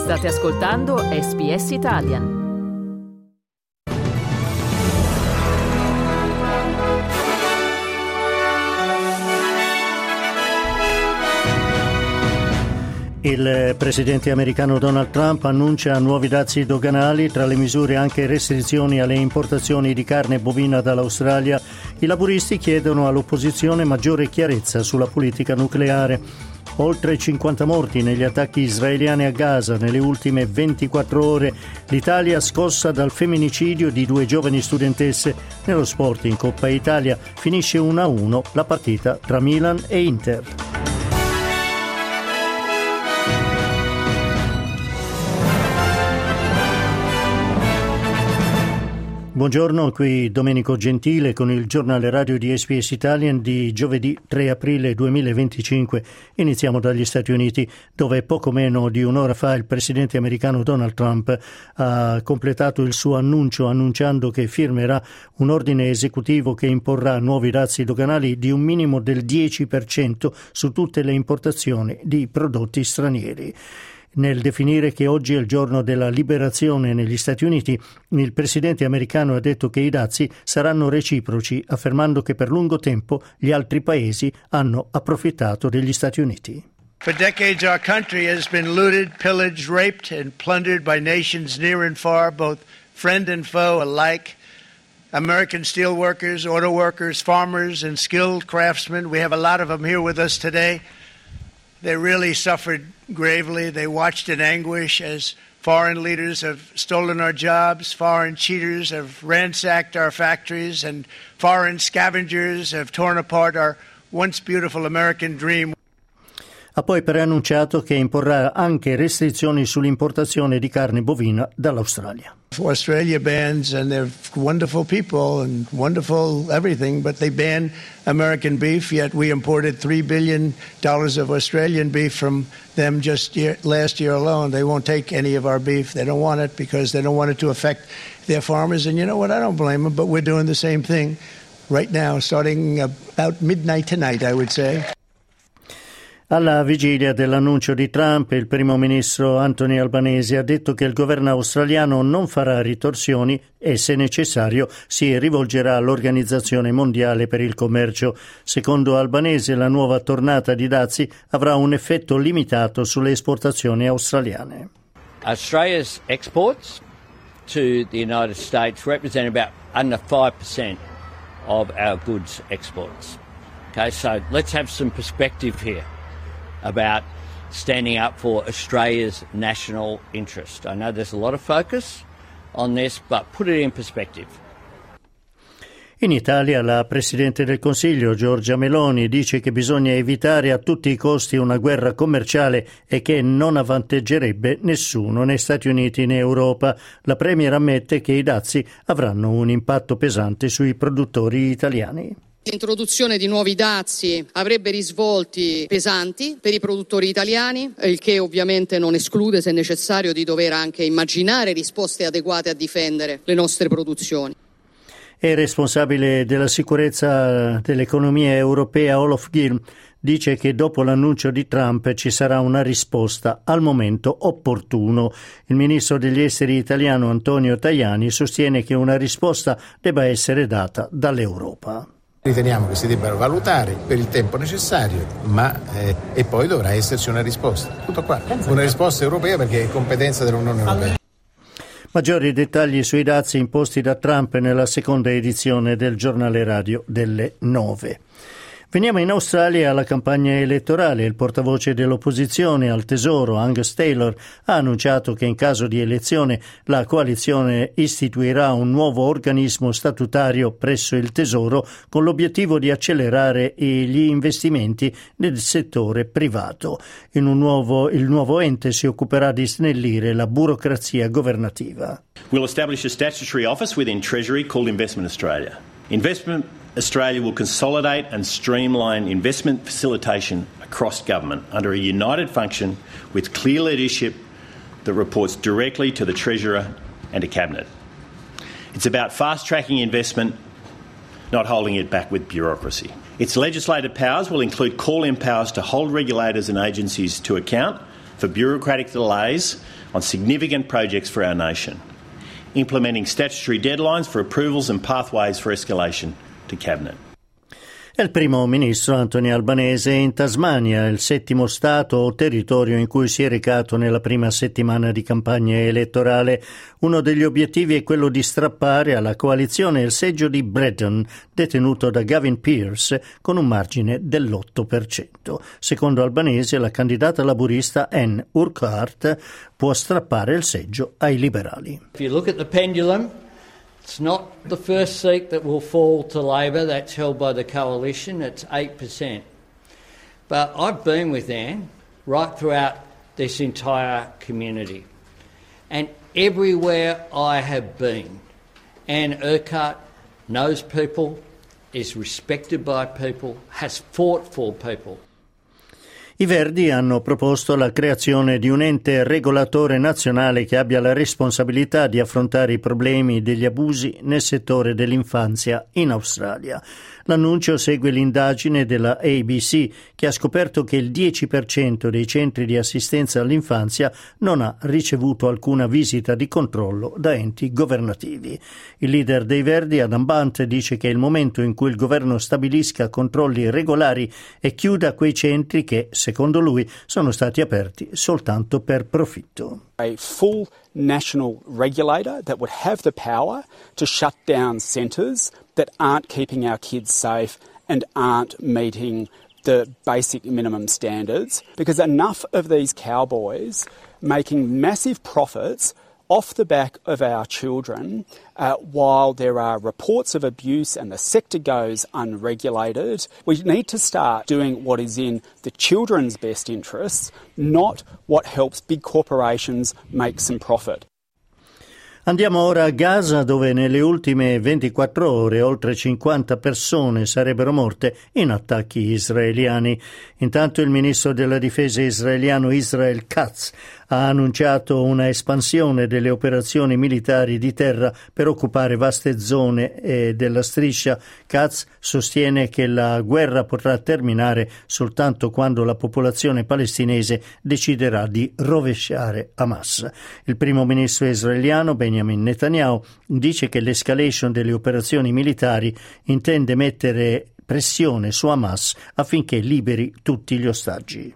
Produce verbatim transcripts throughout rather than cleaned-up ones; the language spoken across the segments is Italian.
State ascoltando S B S Italian. Il presidente americano Donald Trump annuncia nuovi dazi doganali, tra le misure anche restrizioni alle importazioni di carne bovina dall'Australia. I laburisti chiedono all'opposizione maggiore chiarezza sulla politica nucleare. Oltre cinquanta morti negli attacchi israeliani a Gaza nelle ultime ventiquattro ore. L'Italia scossa dal femminicidio di due giovani studentesse. Nello sport in Coppa Italia finisce uno a uno la partita tra Milan e Inter. Buongiorno, qui Domenico Gentile con il giornale radio di S B S Italian di giovedì tre aprile duemilaventicinque. Iniziamo dagli Stati Uniti, dove poco meno di un'ora fa il presidente americano Donald Trump ha completato il suo annuncio annunciando che firmerà un ordine esecutivo che imporrà nuovi dazi doganali di un minimo del dieci per cento su tutte le importazioni di prodotti stranieri. Nel definire che oggi è il giorno della liberazione negli Stati Uniti, il presidente americano ha detto che i dazi saranno reciproci, affermando che per lungo tempo gli altri paesi hanno approfittato degli Stati Uniti. For decades our country has been looted, pillaged, raped and plundered by nations near and far, both friend and foe alike. American steel workers, auto workers, farmers and skilled craftsmen. We have a lot of them here with us today. They really suffered gravely. They watched in anguish as foreign leaders have stolen our jobs, foreign cheaters have ransacked our factories, and foreign scavengers have torn apart our once beautiful American dream. Ha poi preannunciato che imporrà anche restrizioni sull'importazione di carne bovina dall'Australia. Australia bans, and they're wonderful people and wonderful everything, but they ban American beef, yet we imported three billion dollars of Australian beef from them just year, last year alone. They won't take any of our beef. They don't want it because they don't want it to affect their farmers. And you know what? I don't blame them, but we're doing the same thing right now, starting about midnight tonight, I would say. Alla vigilia dell'annuncio di Trump, il primo ministro Anthony Albanese ha detto che il governo australiano non farà ritorsioni e, se necessario, si rivolgerà all'Organizzazione Mondiale per il Commercio. Secondo Albanese, la nuova tornata di dazi avrà un effetto limitato sulle esportazioni australiane. Australia's exports to the United States represent about under five percent of our goods exports. Okay, so let's have some perspective here about standing up for Australia's national interest. I know there's a lot of focus on this, but put it in perspective. In Italia la Presidente del Consiglio Giorgia Meloni dice che bisogna evitare a tutti i costi una guerra commerciale e che non avvantaggerebbe nessuno né Stati Uniti né Europa. La Premier ammette che i dazi avranno un impatto pesante sui produttori italiani. L'introduzione di nuovi dazi avrebbe risvolti pesanti per i produttori italiani, il che ovviamente non esclude, se necessario, di dover anche immaginare risposte adeguate a difendere le nostre produzioni. È responsabile della sicurezza dell'economia europea Olof Gil dice che dopo l'annuncio di Trump ci sarà una risposta al momento opportuno. Il ministro degli esteri italiano Antonio Tajani sostiene che una risposta debba essere data dall'Europa. Riteniamo che si debbano valutare per il tempo necessario, ma eh, e poi dovrà esserci una risposta. Tutto qua. Una risposta europea perché è competenza dell'Unione Europea. Maggiori dettagli sui dazi imposti da Trump nella seconda edizione del giornale radio delle nove. Veniamo in Australia alla campagna elettorale. Il portavoce dell'opposizione al Tesoro, Angus Taylor, ha annunciato che in caso di elezione la coalizione istituirà un nuovo organismo statutario presso il Tesoro con l'obiettivo di accelerare gli investimenti nel settore privato. In un nuovo, il nuovo ente si occuperà di snellire la burocrazia governativa. We'll establish a statutory office within Treasury called Investment Australia. Investment Australia will consolidate and streamline investment facilitation across government under a united function with clear leadership that reports directly to the Treasurer and to Cabinet. It's about fast-tracking investment, not holding it back with bureaucracy. Its legislative powers will include call-in powers to hold regulators and agencies to account for bureaucratic delays on significant projects for our nation, implementing statutory deadlines for approvals and pathways for escalation to Cabinet. È il primo ministro Anthony Albanese in Tasmania, il settimo stato o territorio in cui si è recato nella prima settimana di campagna elettorale. Uno degli obiettivi è quello di strappare alla coalizione il seggio di Bredon, detenuto da Gavin Pearce, con un margine dell'otto per cento. Secondo Albanese, la candidata laburista Anne Urquhart può strappare il seggio ai liberali. If you look at the pendulum, it's not the first seat that will fall to Labor. That's held by the coalition. It's eight percent. But I've been with Anne right throughout this entire community. And everywhere I have been, Anne Urquhart knows people, is respected by people, has fought for people. I Verdi hanno proposto la creazione di un ente regolatore nazionale che abbia la responsabilità di affrontare i problemi degli abusi nel settore dell'infanzia in Australia. L'annuncio segue l'indagine della A B C che ha scoperto che il dieci per cento dei centri di assistenza all'infanzia non ha ricevuto alcuna visita di controllo da enti governativi. Il leader dei Verdi, Adam Bunt, dice che è il momento in cui il governo stabilisca controlli regolari e chiuda quei centri che, secondo lui, sono stati aperti soltanto per profitto. A full national regulator that would have the power to shut down centres that aren't keeping our kids safe and aren't meeting the basic minimum standards, because enough of these cowboys making massive profits off the back of our children uh, while there are reports of abuse and the sector goes unregulated. We need to start doing what is in the children's best interests, not what helps big corporations make some profit. Andiamo ora a Gaza, dove nelle ultime ventiquattro ore oltre cinquanta persone sarebbero morte in attacchi israeliani. Intanto il ministro della difesa israeliano Israel Katz ha annunciato una espansione delle operazioni militari di terra per occupare vaste zone eh, della striscia. Katz sostiene che la guerra potrà terminare soltanto quando la popolazione palestinese deciderà di rovesciare Hamas. Il primo ministro israeliano Benjamin Netanyahu dice che l'escalation delle operazioni militari intende mettere pressione su Hamas affinché liberi tutti gli ostaggi.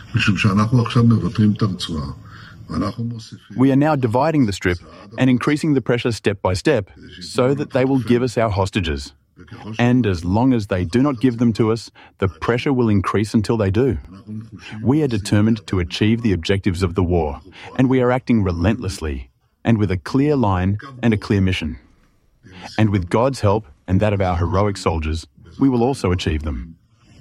We are now dividing the strip and increasing the pressure step by step so that they will give us our hostages. And as long as they do not give them to us, the pressure will increase until they do. We are determined to achieve the objectives of the war, and we are acting relentlessly and with a clear line and a clear mission. And with God's help and that of our heroic soldiers, we will also achieve them.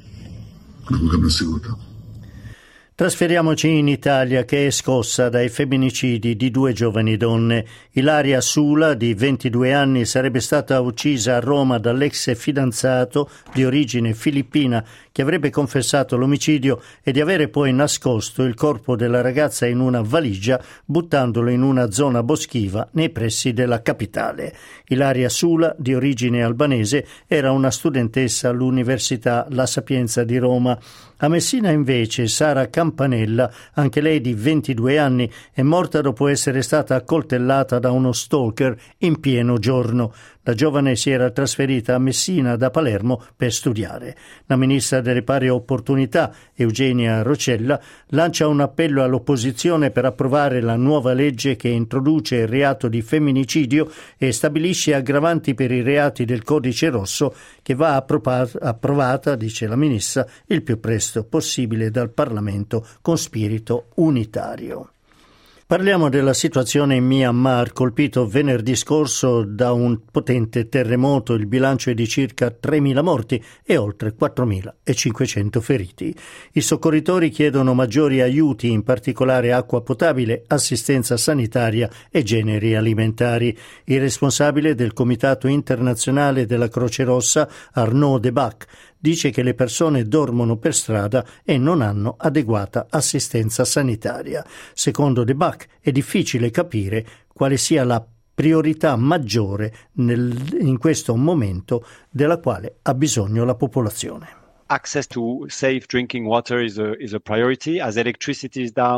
Trasferiamoci in Italia, che è scossa dai femminicidi di due giovani donne. Ilaria Sula, di ventidue anni, sarebbe stata uccisa a Roma dall'ex fidanzato di origine filippina che avrebbe confessato l'omicidio e di avere poi nascosto il corpo della ragazza in una valigia buttandolo in una zona boschiva nei pressi della capitale. Ilaria Sula, di origine albanese, era una studentessa all'Università La Sapienza di Roma. A Messina invece Sara Campanella, anche lei di ventidue anni, è morta dopo essere stata accoltellata da uno stalker in pieno giorno. La giovane si era trasferita a Messina da Palermo per studiare. La ministra delle pari opportunità, Eugenia Roccella, lancia un appello all'opposizione per approvare la nuova legge che introduce il reato di femminicidio e stabilisce aggravanti per i reati del Codice Rosso, che va approvata, dice la ministra, il più presto possibile dal Parlamento con spirito unitario. Parliamo della situazione in Myanmar, colpito venerdì scorso da un potente terremoto. Il bilancio è di circa tremila morti e oltre quattromilacinquecento feriti. I soccorritori chiedono maggiori aiuti, in particolare acqua potabile, assistenza sanitaria e generi alimentari. Il responsabile del Comitato Internazionale della Croce Rossa, Arnaud Debac, dice che le persone dormono per strada e non hanno adeguata assistenza sanitaria. Secondo Debac è difficile capire quale sia la priorità maggiore nel, in questo momento della quale ha bisogno la popolazione. Access to safe drinking water is a, is a priority. As electricity is down,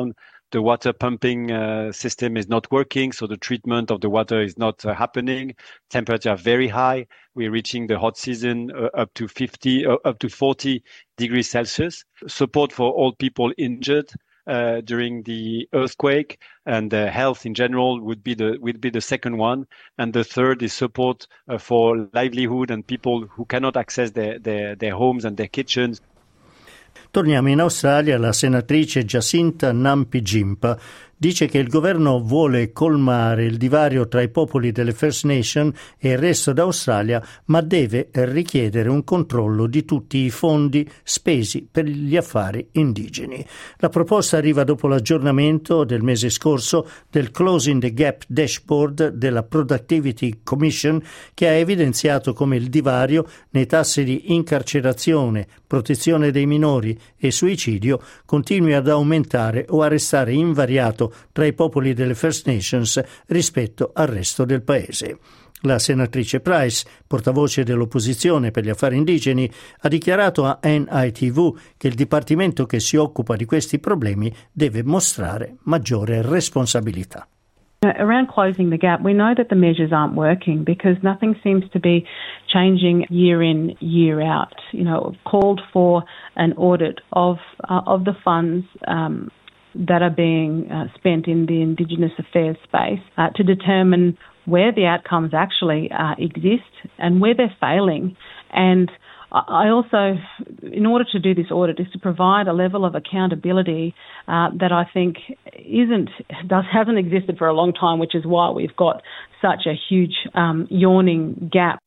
the water pumping uh, system is not working, so the treatment of the water is not uh, happening. Temperatures are very high. We're reaching the hot season uh, up to fifty, uh, up to forty degrees Celsius. Support for all people injured uh, during the earthquake, and uh, health in general would be the would be the second one. And the third is support uh, for livelihood and people who cannot access their, their, their homes and their kitchens. Torniamo in Australia. La senatrice Jacinta Nampijinpa dice che il governo vuole colmare il divario tra i popoli delle First Nation e il resto d'Australia, ma deve richiedere un controllo di tutti i fondi spesi per gli affari indigeni. La proposta arriva dopo l'aggiornamento del mese scorso del Closing the Gap Dashboard della Productivity Commission, che ha evidenziato come il divario nei tassi di incarcerazione, protezione dei minori e suicidio continui ad aumentare o a restare invariato tra i popoli delle First Nations rispetto al resto del paese. La senatrice Price, portavoce dell'opposizione per gli affari indigeni, ha dichiarato a N I T V che il dipartimento che si occupa di questi problemi deve mostrare maggiore responsabilità. Around closing the gap, we know that the measures aren't working because nothing seems to be changing year in, year out. You know, called for an audit of uh, of the funds um, that are being uh, spent in the Indigenous affairs space uh, to determine where the outcomes actually uh, exist and where they're failing. And I also, in order to do this audit, is to provide a level of accountability uh, that I think isn't, does, hasn't existed for a long time, which is why we've got such a huge um, yawning gap.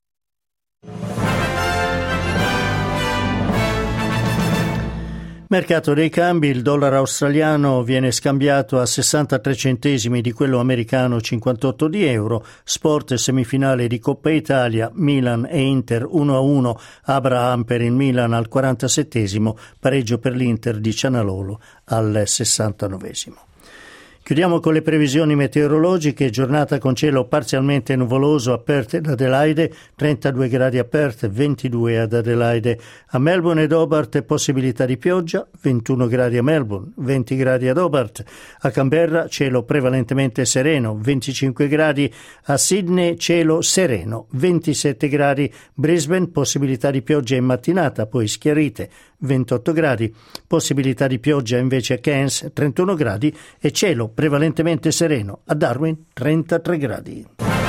Mercato dei cambi, il dollaro australiano viene scambiato a sessantatré centesimi di quello americano, cinquantotto di euro. Sport semifinale di Coppa Italia, Milan e Inter uno a uno, Abraham per il Milan al quarantasettesimo, pareggio per l'Inter di Cianalolo al sessantanovesimo. Chiudiamo con le previsioni meteorologiche. Giornata con cielo parzialmente nuvoloso a Perth ed Adelaide, trentadue gradi a Perth, ventidue ad Adelaide. A Melbourne ed Hobart possibilità di pioggia, ventuno gradi a Melbourne, venti gradi ad Hobart. A Canberra cielo prevalentemente sereno, venticinque gradi. A Sydney cielo sereno, ventisette gradi. Brisbane possibilità di pioggia in mattinata, poi schiarite, ventotto gradi. Possibilità di pioggia invece a Cairns, trentuno gradi, e cielo prevalentemente sereno a Darwin, trentatré gradi.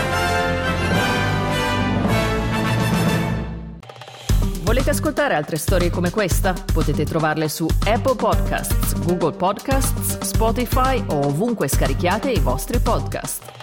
Volete ascoltare altre storie come questa? Potete trovarle su Apple Podcasts, Google Podcasts, Spotify o ovunque scarichiate i vostri podcast.